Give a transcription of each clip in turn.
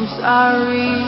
I'm sorry.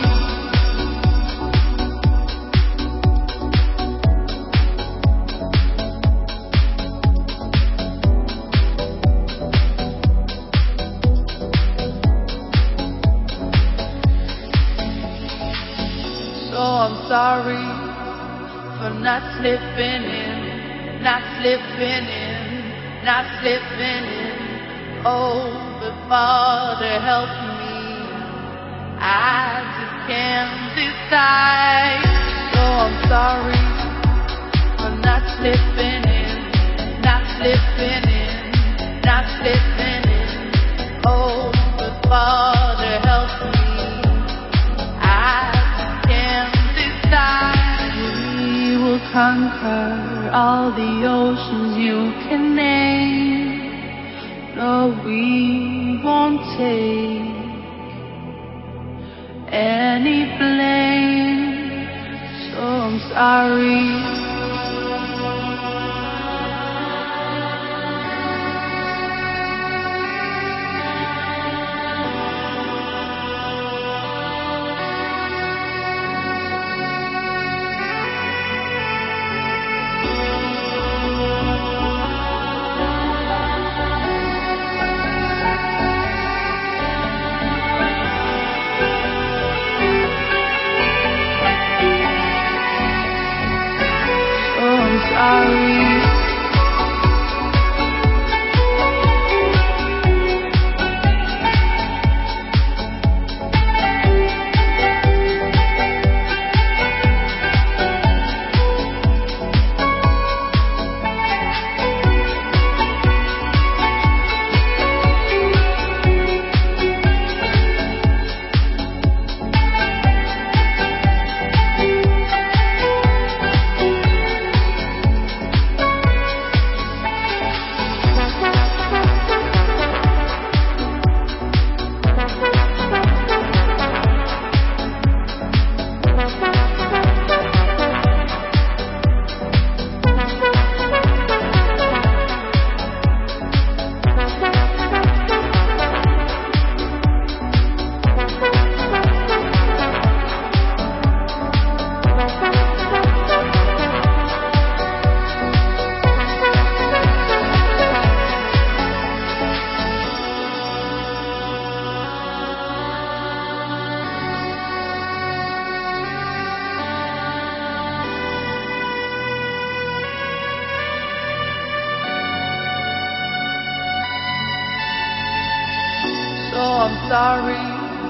So I'm sorry for not slipping in, not slipping in, not slipping in. Oh, but Father, help me. I just can't decide. So I'm sorry for not slipping in, not slipping in, not slipping in. Oh, but Father, help me. We will conquer all the oceans you can name. No, we won't take any blame. So I'm sorry. So I'm sorry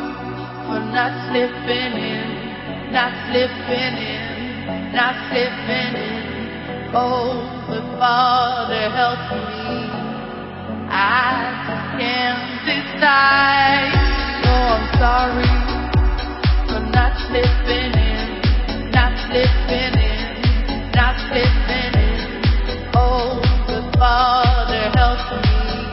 for not slipping in, not slipping in, not slipping in. Oh, but Father, help me. I just can't decide. So I'm sorry for not slipping in, not slipping in, not slipping in. Oh, but Father, help me.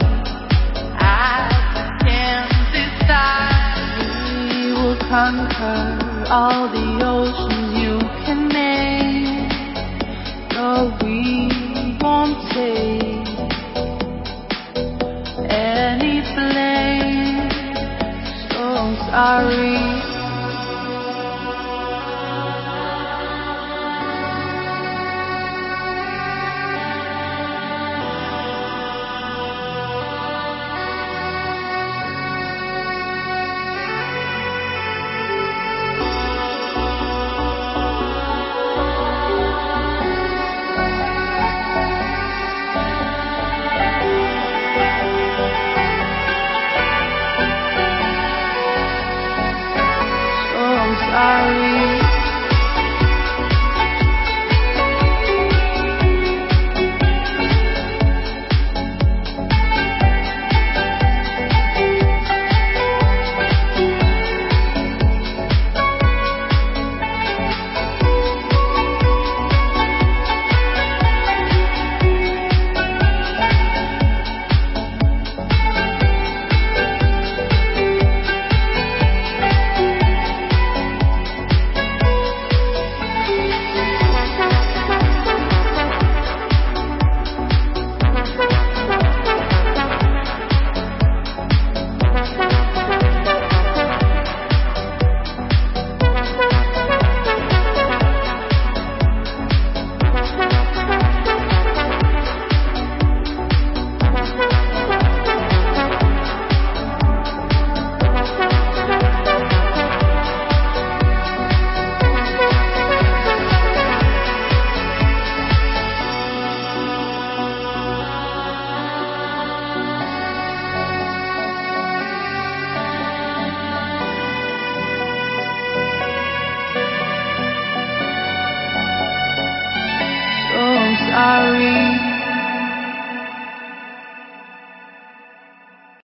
We will conquer all the oceans you can name. No, we won't take any blame. So I'm sorry. Sorry.